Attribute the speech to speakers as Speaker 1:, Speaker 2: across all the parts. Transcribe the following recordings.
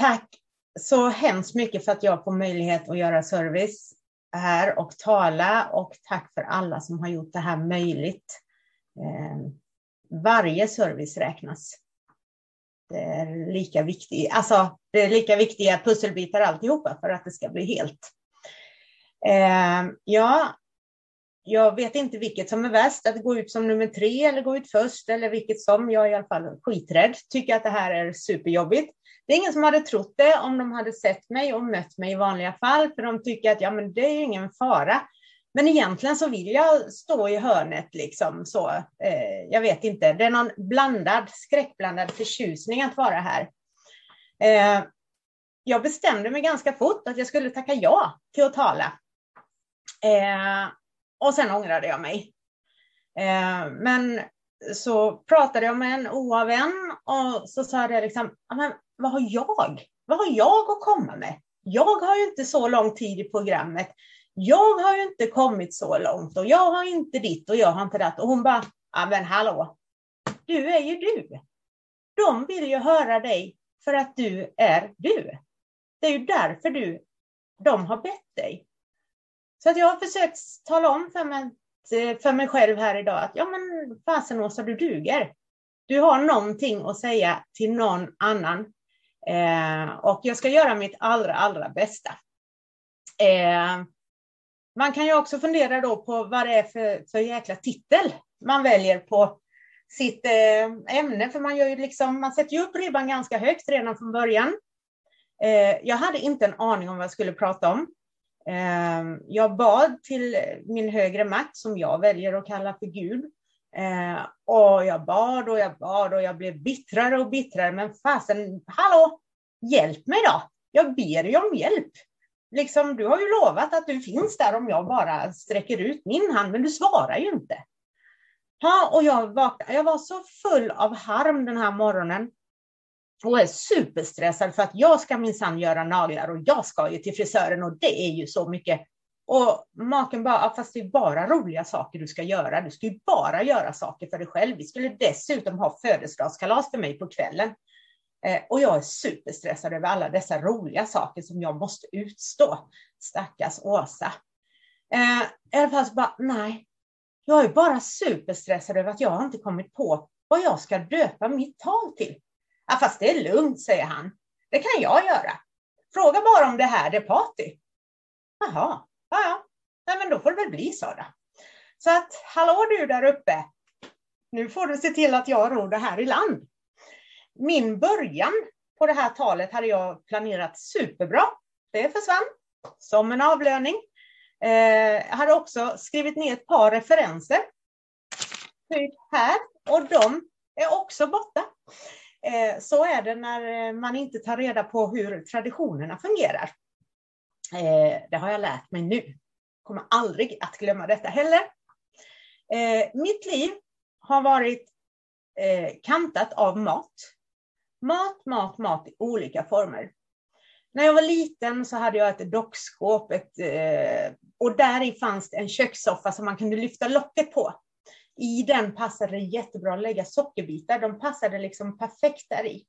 Speaker 1: tack så hemskt mycket för att jag får möjlighet att göra service här och tala. Och tack för alla som har gjort det här möjligt. Varje service räknas. Det är lika viktigt. Alltså, det är lika viktiga pusselbitar alltihopa för att det ska bli helt. Jag vet inte vilket som är värst. Att gå ut som nummer 3 eller gå ut först. Eller vilket som. Jag är i alla fall skiträdd. Tycker att det här är superjobbigt. Det är ingen som hade trott det om de hade sett mig och mött mig i vanliga fall. För de tycker att men det är ingen fara. Men egentligen så vill jag stå i hörnet liksom så. Jag vet inte. Det är någon skräckblandad förtjusning att vara här. Jag bestämde mig ganska fort att jag skulle tacka ja till att tala. Och sen ångrade jag mig. Men så pratade jag med en OA-vän och så sa jag liksom, men vad har jag att komma med? Jag har ju inte så lång tid i programmet. Jag har ju inte kommit så långt och jag har inte ditt och jag har inte det. Och hon bara, men hallå, du är ju du. De vill ju höra dig för att du är du. Det är ju därför de har bett dig. Så att jag har försökt tala om för mig själv här idag att men fasen Åsa, du duger. Du har någonting att säga till någon annan. Och jag ska göra mitt allra bästa. Man kan ju också fundera då på vad det är för jäkla titel man väljer på sitt ämne. För man gör ju man sätter ju upp ribban ganska högt redan från början. Jag hade inte en aning om vad jag skulle prata om. Jag bad till min högre makt som jag väljer att kalla för Gud. Och jag bad och jag blev bittrare och bittrare. Men fasen, hallå, hjälp mig då. Jag ber ju om hjälp. Du har ju lovat att du finns där om jag bara sträcker ut min hand. Men du svarar ju inte. Och jag var så full av harm den här morgonen. Och är superstressad för att jag ska minsann göra naglar och jag ska ju till frisören och det är ju så mycket. Och maken bara, fast det är bara roliga saker du ska göra. Du ska ju bara göra saker för dig själv. Vi skulle dessutom ha födelsedagskalas för mig på kvällen. Och jag är superstressad över alla dessa roliga saker som jag måste utstå. Stackars Åsa. I alla fall så bara, nej. Jag är bara superstressad över att jag inte kommit på vad jag ska döpa mitt tal till. Ja, fast det är lugnt, säger han. Det kan jag göra. Fråga bara om det här är party. Jaha, ja. Nej, men då får det väl bli så då. Så att, hallå du där uppe. Nu får du se till att jag ror det här i land. Min början på det här talet hade jag planerat superbra. Det försvann som en avlöning. Jag hade också skrivit ner ett par referenser. Här, och de är också borta. Så är det när man inte tar reda på hur traditionerna fungerar. Det har jag lärt mig nu. Kommer aldrig att glömma detta heller. Mitt liv har varit kantat av mat. Mat i olika former. När jag var liten så hade jag ett dockskåp. Och där i fanns en kökssoffa som man kunde lyfta locket på. I den passade det jättebra att lägga sockerbitar. De passade perfekt där i.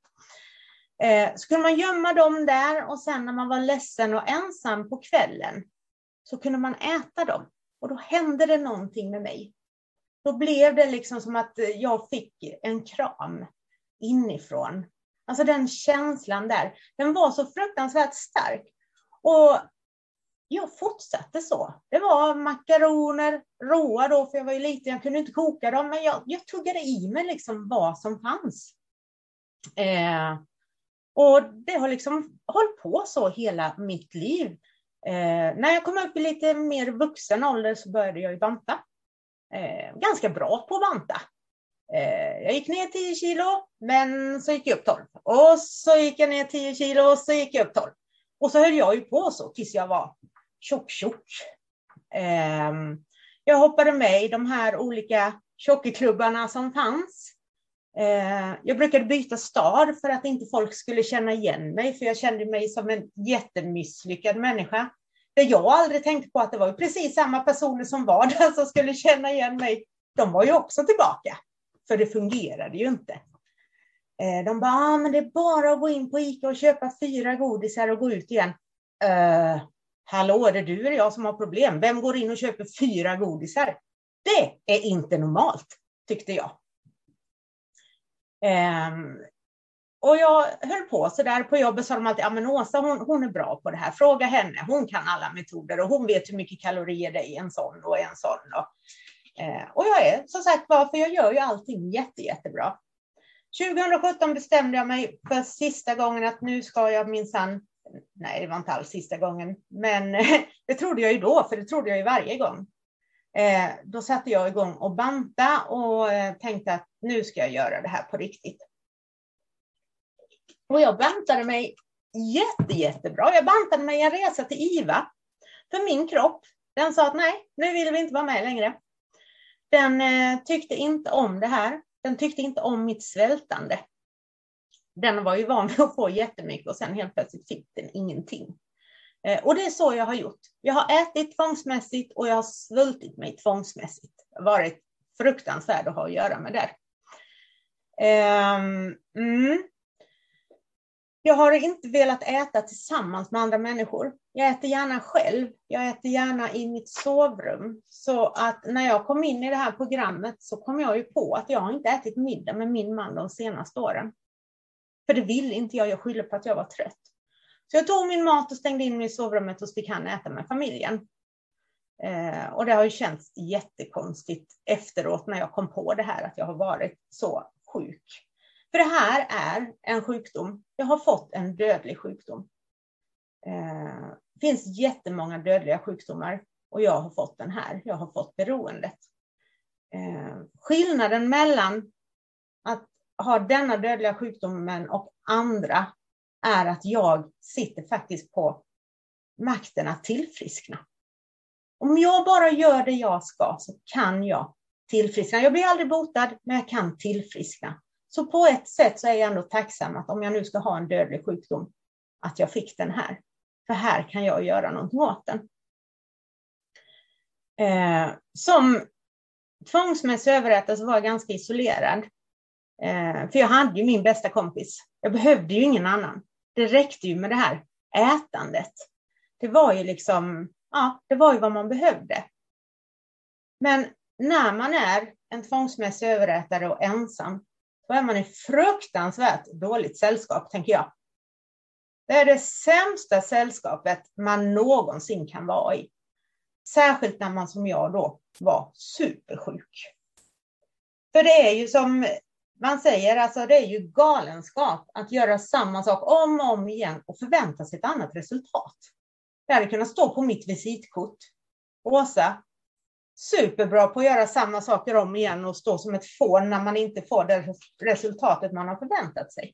Speaker 1: Så kunde man gömma dem där. Och sen när man var ledsen och ensam på kvällen. Så kunde man äta dem. Och då hände det någonting med mig. Då blev det som att jag fick en kram inifrån. Alltså den känslan där. Den var så fruktansvärt stark. Och jag fortsatte så. Det var makaroner, råa då, för jag var ju liten. Jag kunde inte koka dem, men jag tuggade i mig vad som fanns. Och det har hållit på så hela mitt liv. När jag kom upp i lite mer vuxen ålder så började jag ju banta. Ganska bra på att banta. Jag gick ner 10 kilo, men så gick jag upp 12. Och så gick jag ner 10 kilo och så gick jag upp 12. Och så höll jag ju på så tills jag var tjock. Jag hoppade med i de här olika tjockklubbarna som fanns. Jag brukade byta stad för att inte folk skulle känna igen mig. För jag kände mig som en jättemisslyckad människa. Där jag aldrig tänkte på att det var precis samma personer som var där som skulle känna igen mig. De var ju också tillbaka. För det fungerade ju inte. De bara, men det är bara att gå in på ICA och köpa 4 godisar och gå ut igen. Hallå, är det du eller jag som har problem? Vem går in och köper 4 godisar? Det är inte normalt, tyckte jag. Och jag höll på så där på jobbet, sa de alltid, ja men Åsa hon är bra på det här, fråga henne, hon kan alla metoder och hon vet hur mycket kalorier det är i en sån och en sån. Och jag är så sagt för jag gör ju allting jättebra. 2017 bestämde jag mig för sista gången att nu ska jag minsann, nej det var inte alls sista gången, men det trodde jag ju då, för det trodde jag ju varje gång. Då satte jag igång och banta och tänkte att nu ska jag göra det här på riktigt. Och jag bantade mig jättebra. Jag bantade mig en resa till IVA. För min kropp, den sa att nej, nu vill vi inte vara med längre. Den tyckte inte om det här. Den tyckte inte om mitt svältande. Den var ju van vid att få jättemycket och sen helt plötsligt fick den ingenting. Och det är så jag har gjort. Jag har ätit tvångsmässigt och jag har svultit mig tvångsmässigt. Det har varit fruktansvärt att ha att göra med det. Jag har inte velat äta tillsammans med andra människor. Jag äter gärna själv. Jag äter gärna i mitt sovrum. Så att när jag kom in i det här programmet så kom jag ju på att jag inte ätit middag med min man de senaste åren. För det ville inte jag. Jag skyller på att jag var trött. Så jag tog min mat och stängde in mig i sovrummet och fick han äta med familjen. Och det har ju känts jättekonstigt efteråt när jag kom på det här att jag har varit så sjuk. För det här är en sjukdom. Jag har fått en dödlig sjukdom. Det finns jättemånga dödliga sjukdomar och jag har fått den här. Jag har fått beroendet. Skillnaden mellan att ha denna dödliga sjukdomen och andra är att jag sitter faktiskt på makten att tillfriskna. Om jag bara gör det jag ska så kan jag tillfriskna. Jag blir aldrig botad, men jag kan tillfriskna. Så på ett sätt så är jag ändå tacksam att om jag nu ska ha en dödlig sjukdom, att jag fick den här. För här kan jag göra någonting åt den. Som tvångsmässig överrättare så var jag ganska isolerad. För jag hade ju min bästa kompis. Jag behövde ju ingen annan. Det räckte ju med det här ätandet. Det var ju liksom, ja, det var ju vad man behövde. Men när man är en tvångsmässig överrättare och ensam, då är man i fruktansvärt dåligt sällskap, tänker jag. Det är det sämsta sällskapet man någonsin kan vara i. Särskilt när man som jag då var supersjuk. För det är ju som man säger, alltså det är ju galenskap att göra samma sak om och om igen och förvänta sig ett annat resultat. Det hade kunnat stå på mitt visitkort. Åsa, superbra på att göra samma saker om igen och stå som ett fån när man inte får det resultatet man har förväntat sig.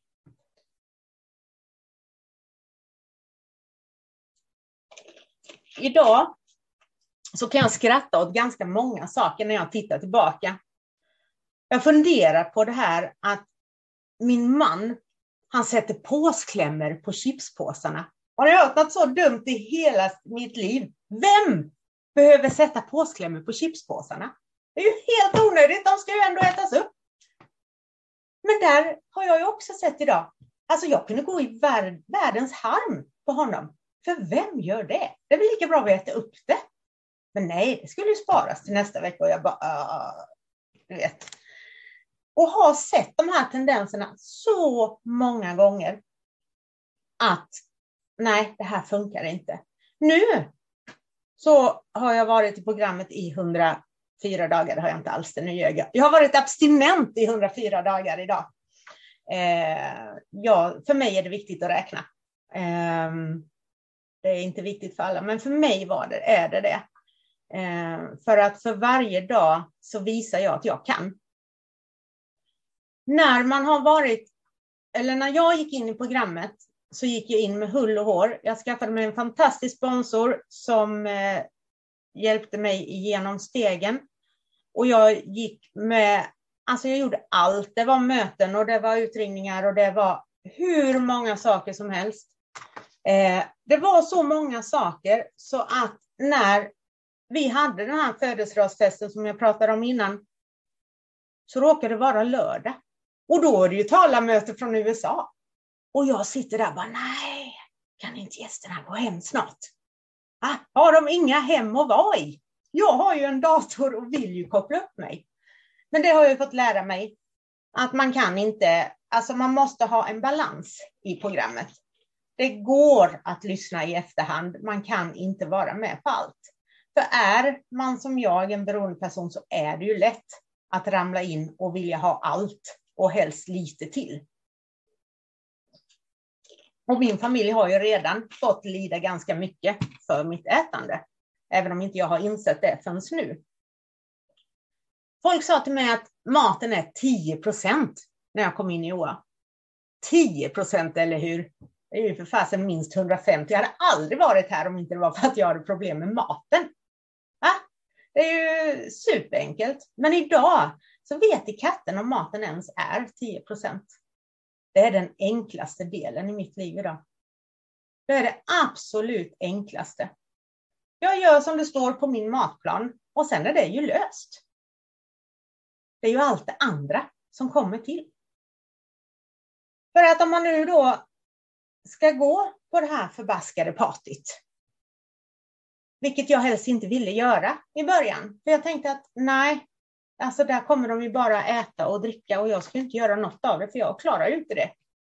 Speaker 1: Idag så kan jag skratta åt ganska många saker när jag tittar tillbaka. Jag funderar på det här att min man, han sätter påsklämmor på chipspåsarna. Har jag hört något så dumt i hela mitt liv? Vem behöver sätta påsklämmor på chipspåsarna? Det är ju helt onödigt, de ska ju ändå ätas upp. Men där har jag ju också sett idag. Alltså jag kunde gå i världens harm på honom. För vem gör det? Det är väl lika bra att vi äter upp det. Men nej, det skulle ju sparas till nästa vecka och jag bara, du vet. Och har sett de här tendenserna så många gånger att nej, det här funkar inte. Nu så har jag varit i programmet i 104 dagar, det har jag inte alls det, nu ljög jag. Jag har varit abstinent i 104 dagar idag. Ja, för mig är det viktigt att räkna. Det är inte viktigt för alla, men för mig är det. För att för varje dag så visar jag att jag kan. När man har varit, eller när jag gick in i programmet så gick jag in med hull och hår. Jag skaffade mig en fantastisk sponsor som hjälpte mig igenom stegen. Och jag gick med, alltså jag gjorde allt. Det var möten och det var utringningar och det var hur många saker som helst. Det var så många saker så att när vi hade den här födelsedagsfesten som jag pratade om innan så råkade det vara lördag. Och då är det ju talarmöte från USA. Och jag sitter där och bara, nej, kan inte gästerna gå hem snart? Har de inga hem att vara i? Jag har ju en dator och vill ju koppla upp mig. Men det har jag fått lära mig. Att man kan inte, alltså man måste ha en balans i programmet. Det går att lyssna i efterhand. Man kan inte vara med på allt. För är man som jag en beroende person så är det ju lätt att ramla in och vilja ha allt och helst lite till. Och min familj har ju redan fått lida ganska mycket för mitt ätande. Även om inte jag har insett det förrän nu. Folk sa till mig att maten är 10% när jag kom in i OA. 10% eller hur? Det är ju för fasen minst 150. Jag hade aldrig varit här om inte det var för att jag hade problem med maten. Det är ju superenkelt. Men idag så vet i katten om maten ens är 10%. Det är den enklaste delen i mitt liv idag. Det är det absolut enklaste. Jag gör som det står på min matplan och sen är det ju löst. Det är ju allt det andra som kommer till. För att om man nu då ska gå på det här förbaskade partyt. Vilket jag helst inte ville göra i början. För jag tänkte att nej, alltså där kommer de ju bara äta och dricka och jag ska inte göra något av det för jag klarar ju inte det.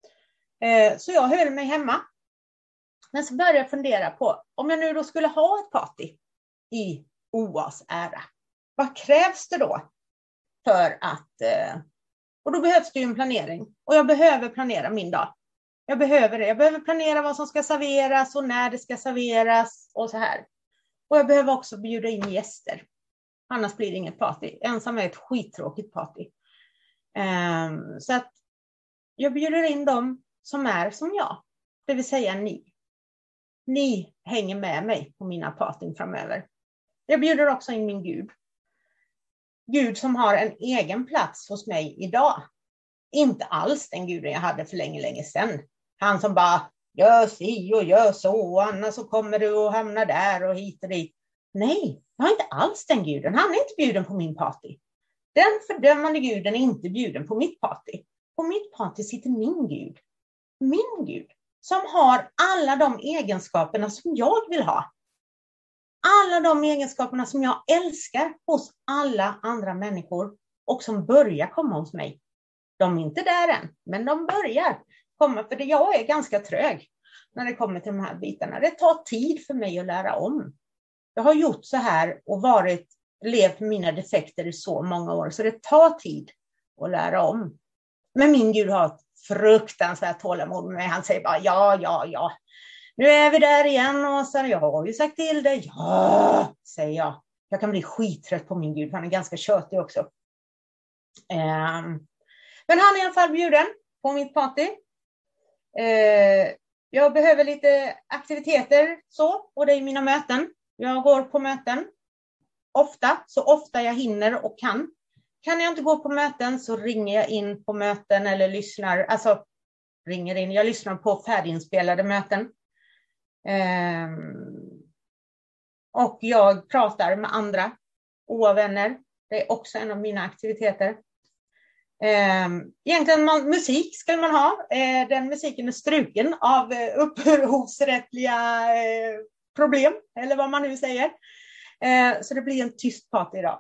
Speaker 1: Så jag höll mig hemma. Men så började jag fundera på om jag nu då skulle ha ett party i OAs ära. Vad krävs det då för att... Och då behövs det ju en planering. Och jag behöver planera min dag. Jag behöver det. Jag behöver planera vad som ska serveras och när det ska serveras och så här. Och jag behöver också bjuda in gäster. Annars blir det inget party. Ensam är ett skittråkigt party. Så att jag bjuder in dem som är som jag. Det vill säga ni. Ni hänger med mig på mina partyn framöver. Jag bjuder också in min Gud. Gud som har en egen plats hos mig idag. Inte alls den guden jag hade för länge sedan. Han som bara gör si och gör så och annars så kommer du att hamna där och hit och dit. Nej, jag har inte alls den guden. Han är inte bjuden på min party. Den fördömande guden är inte bjuden på mitt party. På mitt party sitter min Gud. Min Gud. Som har alla de egenskaperna som jag vill ha. Alla de egenskaperna som jag älskar hos alla andra människor. Och som börjar komma hos mig. De är inte där än, men de börjar komma. För jag är ganska trög när det kommer till de här bitarna. Det tar tid för mig att lära om. Jag har gjort så här och levt med mina defekter i så många år. Så det tar tid att lära om. Men min Gud har ett fruktansvärt tålamod med mig. Han säger bara ja. Nu är vi där igen och så jag har ju sagt till dig. Ja, säger jag. Jag kan bli skittrött på min Gud. Han är ganska tjötig också. Men han är i alla fall bjuden på mitt party. Jag behöver lite aktiviteter så. Och det är mina möten. Jag går på möten. Ofta. Så ofta jag hinner och kan. Kan jag inte gå på möten så ringer jag in på möten. Eller lyssnar. Alltså ringer in. Jag lyssnar på färdiginspelade möten. Och jag pratar med andra. OA-vänner. Det är också en av mina aktiviteter. Egentligen musik ska man ha. Den musiken är struken av upphovsrättliga problem. Eller vad man nu säger. Så det blir en tyst party idag.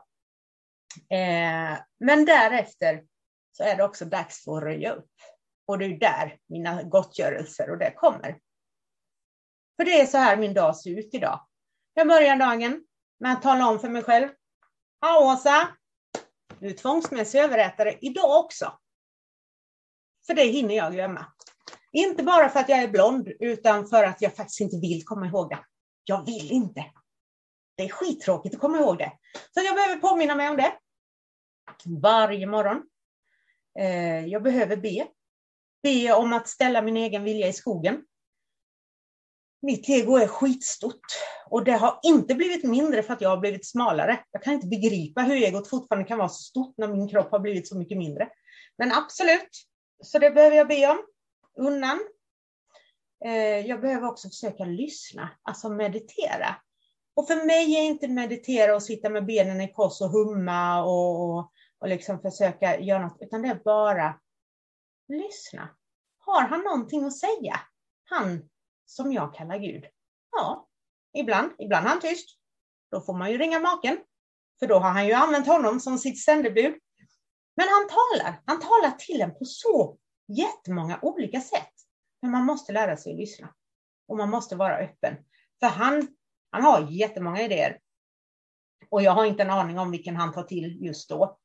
Speaker 1: Men därefter så är det också dags för att röja upp. Och det är där mina gottgörelser och det kommer. För det är så här min dag ser ut idag. Jag börjar dagen med att tala om för mig själv. Ja, Åsa. Du är tvångsmässig överätare idag också. För det hinner jag glömma. Inte bara för att jag är blond utan för att jag faktiskt inte vill komma ihåg det. Jag vill inte. Det är skittråkigt att komma ihåg det. Så jag behöver påminna mig om det. Varje morgon. Jag behöver be om att ställa min egen vilja i skogen. Mitt ego är skitstort. Och det har inte blivit mindre för att jag har blivit smalare. Jag kan inte begripa hur egot fortfarande kan vara så stort när min kropp har blivit så mycket mindre. Men absolut. Så det behöver jag be om. Undan. Jag behöver också försöka lyssna. Alltså meditera. Och för mig är inte meditera och sitta med benen i kors och humma och liksom försöka göra något. Utan det är bara lyssna. Har han någonting att säga? Han som jag kallar Gud. Ja, ibland är han tyst. Då får man ju ringa maken. För då har han ju använt honom som sitt sändebud. Men han talar till en på så jättemånga olika sätt. Men man måste lära sig att lyssna. Och man måste vara öppen. För han har jättemånga idéer. Och jag har inte en aning om vilken han tar till just då.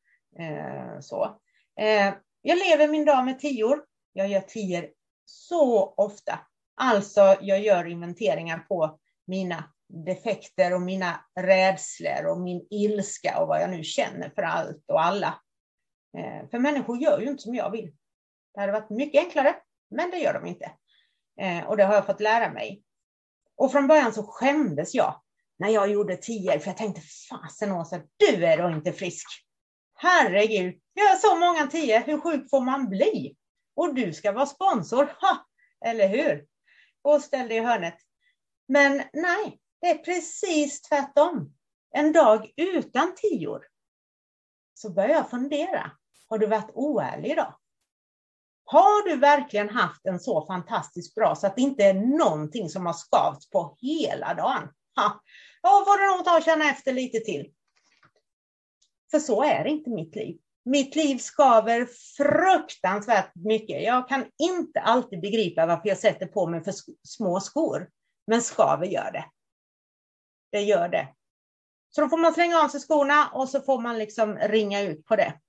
Speaker 1: Jag lever min dag med 10. Jag gör 10 så ofta. Alltså jag gör inventeringar på mina defekter och mina rädslor och min ilska och vad jag nu känner för allt och alla. För människor gör ju inte som jag vill. Det hade varit mycket enklare, men det gör de inte. Och det har jag fått lära mig. Och från början så skämdes jag när jag gjorde 10, för jag tänkte, fasen Åsa, du är då inte frisk. Herregud, jag gör så många 10, hur sjuk får man bli? Och du ska vara sponsor, eller hur? Och ställde i hörnet. Men nej, det är precis tvärtom. En dag utan 10 så börjar jag fundera. Har du varit oärlig då? Har du verkligen haft en så fantastiskt bra så att det inte är någonting som har skavt på hela dagen? Då får du nog ta och känna efter lite till. För så är det inte mitt liv. Mitt liv skaver fruktansvärt mycket. Jag kan inte alltid begripa varför jag sätter på mig för små skor. Men skaver gör det. Det gör det. Så då får man slänga av sig skorna och så får man liksom ringa ut på det.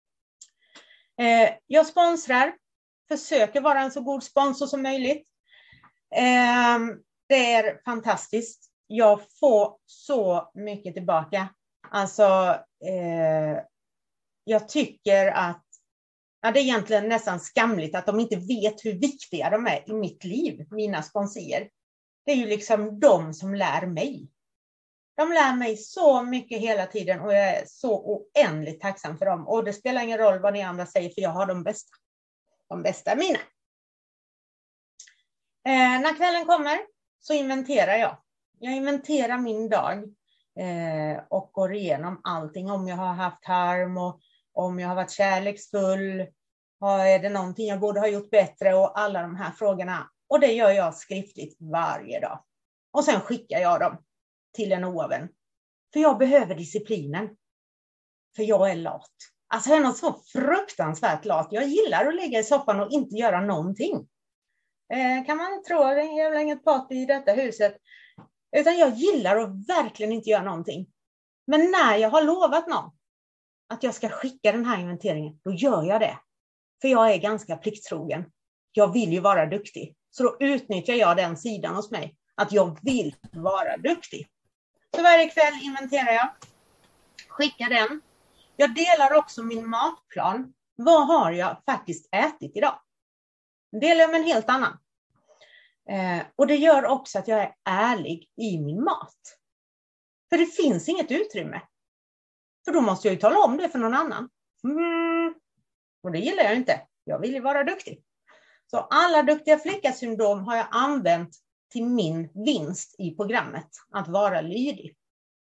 Speaker 1: Jag sponsrar. Försöker vara en så god sponsor som möjligt. Det är fantastiskt. Jag får så mycket tillbaka. Alltså, jag tycker att det är egentligen nästan skamligt att de inte vet hur viktiga de är i mitt liv, mina sponsorer. Det är ju liksom de som lär mig. De lär mig så mycket hela tiden och jag är så oändligt tacksam för dem. Och det spelar ingen roll vad ni andra säger, för jag har de bästa. De bästa är mina. När kvällen kommer så inventerar jag. Jag inventerar min dag och går igenom allting. Om jag har haft harm och om jag har varit kärleksfull. Är det någonting jag borde ha gjort bättre och alla de här frågorna. Och det gör jag skriftligt varje dag. Och sen skickar jag dem till en oavvän. För jag behöver disciplinen. För jag är lat. Alltså jag är något så fruktansvärt lat. Jag gillar att ligga i soffan och inte göra någonting. Kan man tro, det är väl inget party i detta huset. Utan jag gillar att verkligen inte göra någonting. Men när jag har lovat någon att jag ska skicka den här inventeringen, då gör jag det. För jag är ganska plikttrogen. Jag vill ju vara duktig. Så då utnyttjar jag den sidan hos mig. Att jag vill vara duktig. Så varje kväll inventerar jag. Skickar den. Jag delar också min matplan. Vad har jag faktiskt ätit idag? Delar jag med en helt annan. Och det gör också att jag är ärlig i min mat. För det finns inget utrymme. För då måste jag ju tala om det för någon annan. Och det gillar jag inte. Jag vill ju vara duktig. Så alla duktiga flickasyndrom har jag använt till min vinst i programmet. Att vara lydig.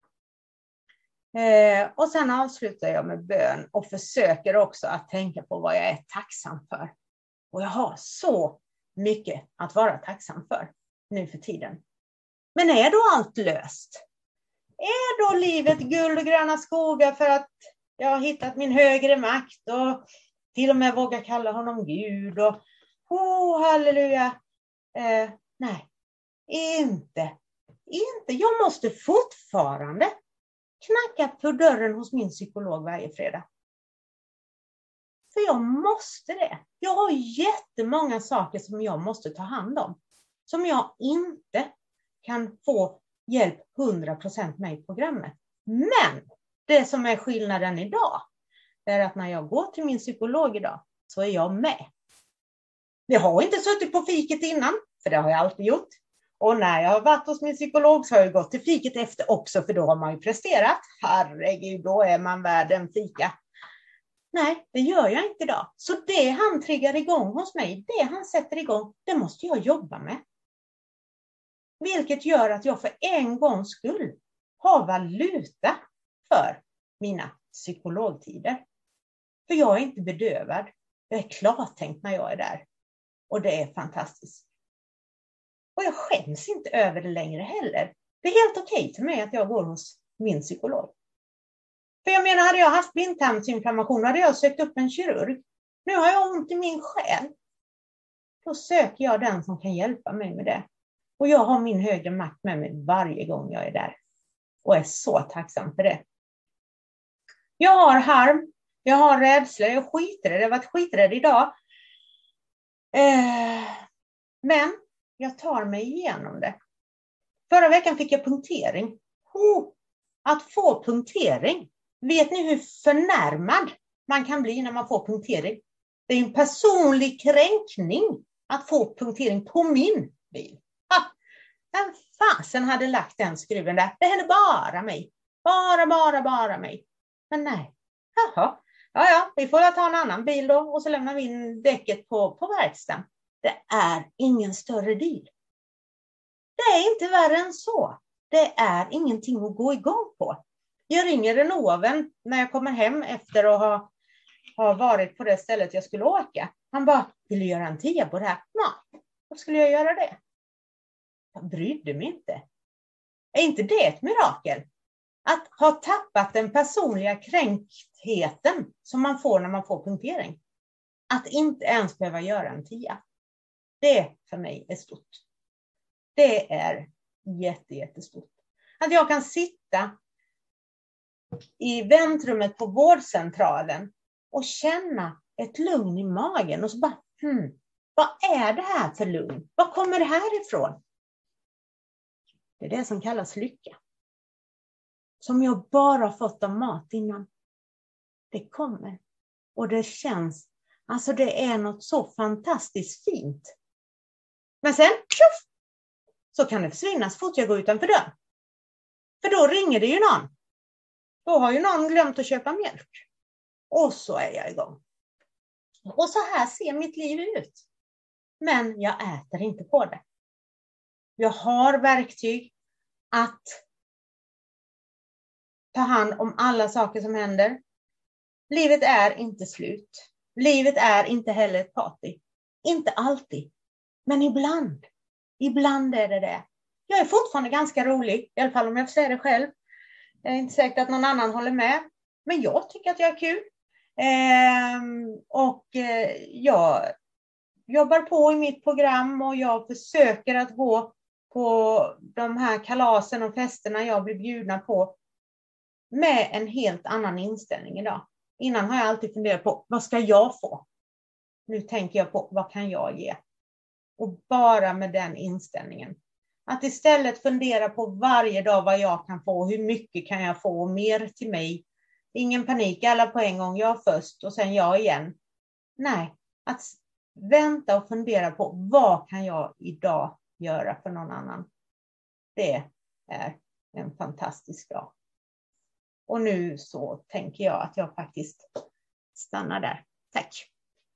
Speaker 1: Och sen avslutar jag med bön. Och försöker också att tänka på vad jag är tacksam för. Och jag har så mycket att vara tacksam för nu för tiden. Men är då allt löst? Är då livet guld och gröna skogar för att jag har hittat min högre makt och till och med vågar kalla honom Gud och halleluja. Nej, inte. Jag måste fortfarande knacka på dörren hos min psykolog varje fredag. För jag måste det. Jag har jättemånga saker som jag måste ta hand om. Som jag inte kan få hjälp 100% med i programmet. Men det som är skillnaden idag är att när jag går till min psykolog idag så är jag med. Jag har inte suttit på fiket innan, för det har jag alltid gjort. Och när jag har varit hos min psykolog så har jag gått till fiket efter också, för då har man ju presterat. Herregud, då är man värd en fika. Nej, det gör jag inte idag. Så det han triggar igång hos mig, det han sätter igång, det måste jag jobba med. Vilket gör att jag för en gångs skull har valuta för mina psykologtider. För jag är inte bedövad. Jag är klartänkt när jag är där. Och det är fantastiskt. Och jag skäms inte över det längre heller. Det är helt okej för mig att jag går hos min psykolog. För jag menar, hade jag haft blindtarmsinflammation hade jag sökt upp en kirurg. Nu har jag ont i min själ. Då söker jag den som kan hjälpa mig med det. Och jag har min högre makt med mig varje gång jag är där. Och är så tacksam för det. Jag har harm. Jag har rädsla. Jag skiter i det. Jag har varit skiträdd idag. Men jag tar mig igenom det. Förra veckan fick jag punktering. Att få punktering. Vet ni hur förnärmad man kan bli när man får punktering? Det är en personlig kränkning att få punktering på min bil. Den fasen hade lagt den skruven där. Det hände bara mig. Bara mig. Men nej. Ja, vi får ta en annan bil då. Och så lämnar vi in däcket på verkstaden. Det är ingen större deal. Det är inte värre än så. Det är ingenting att gå igång på. Jag ringer Renoven när jag kommer hem efter att ha varit på det stället jag skulle åka. Han bara, vill du göra en 10 på det här? Nej, då skulle jag göra det. Jag brydde mig inte. Är inte det ett mirakel? Att ha tappat den personliga kränktheten som man får när man får punktering. Att inte ens behöva göra en 10. Det för mig är stort. Det är jättestort. Att jag kan sitta i väntrummet på vårdcentralen och känna ett lugn i magen och så bara, vad är det här för lugn? Var kommer det här ifrån? Det är det som kallas lycka. Som jag bara fått av mat innan. Det kommer. Och det känns, alltså det är något så fantastiskt fint. Men sen, så kan det försvinna så fort jag går utanför dörren. För då ringer det ju någon. Då har ju någon glömt att köpa mjölk. Och så är jag igång. Och så här ser mitt liv ut. Men jag äter inte på det. Jag har verktyg att ta hand om alla saker som händer. Livet är inte slut. Livet är inte heller ett party. Inte alltid. Men ibland. Ibland är det det. Jag är fortfarande ganska rolig. I alla fall om jag får säga det själv. Jag är inte säker att någon annan håller med. Men jag tycker att jag är kul. Jag jobbar på i mitt program. Och jag försöker att gå på de här kalasen och festerna jag blir bjudna på. Med en helt annan inställning idag. Innan har jag alltid funderat på vad ska jag få? Nu tänker jag på vad kan jag ge? Och bara med den inställningen. Att istället fundera på varje dag vad jag kan få. Hur mycket kan jag få? Och mer till mig. Ingen panik, alla på en gång. Jag först och sen jag igen. Nej, att vänta och fundera på vad kan jag idag göra för någon annan. Det är en fantastisk dag. Och nu så tänker jag att jag faktiskt stannar där. Tack!